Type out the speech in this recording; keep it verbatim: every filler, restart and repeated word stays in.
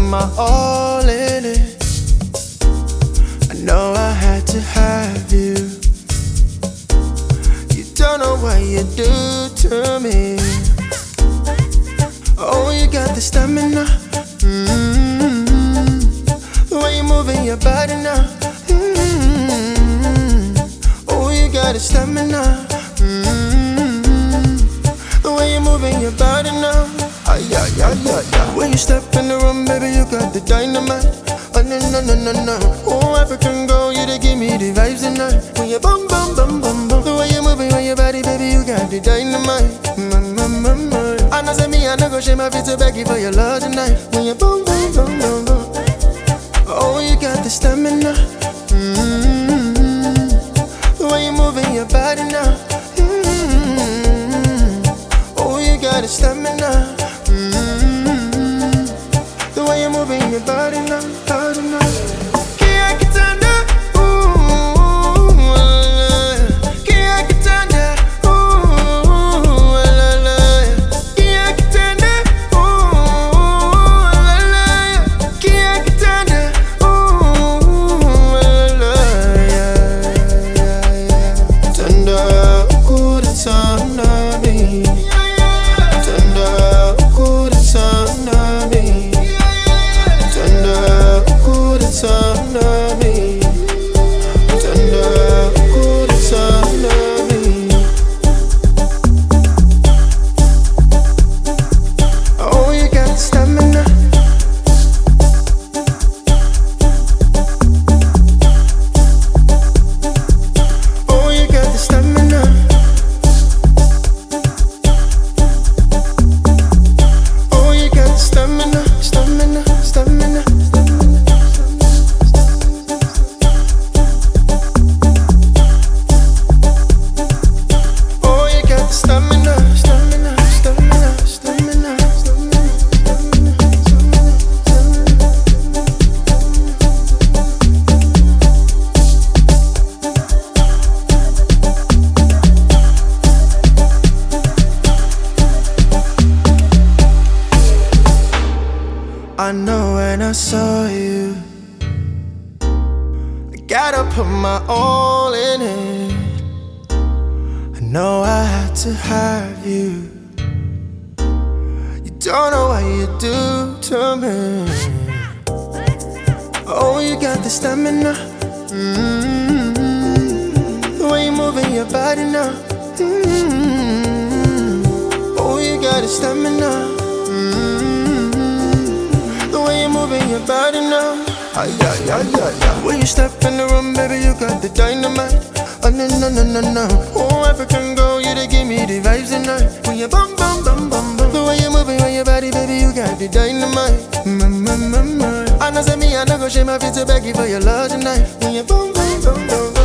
my all in it. I know I had to have you. You don't know what you do to me. Oh, you got the stamina. Mm-hmm. The way you're moving your body now. Mm-hmm. Oh, you got the stamina. Mm-hmm. The way you're moving your body now. Ay, ay, ay, ay, ay. When you step in the room, baby, you got the dynamite. Oh, no, no, no, no, no. Oh, African girl, you dey give me the vibes tonight. When you bum, bum, bum, bum, bum. The way you're moving on your body, baby, you got the dynamite. Mm, mm, mm, mm. I know say me, I know go shame my feet to beg you for your love tonight. When you bum, bum, bum, bum, bum. Oh, you got the stamina. Mm-hmm. The way you're moving your body now. Mm-hmm. Oh, you got the stamina. Mm-hmm. The way you're moving your body now, body now. I know when I saw you, I gotta put my all in it. I know I had to have you. You don't know what you do to me. Oh, you got the stamina. Mm-hmm. The way you're moving your body now. Mm-hmm. Oh, you got the stamina. Your body now. Ay, ay, ay, ay, ay. When you step in the room, baby, you got the dynamite. Oh, no, no, no, no, no. Oh, African girl, you dey give me the vibes tonight. When you bum, bum, bum, bum, bum. The way you're moving on your body, baby, you got the dynamite. Mm, mm, mm, mm. I know say me, I know go shame my feet to beg you for your love tonight. When you bum, bum, bum, bum.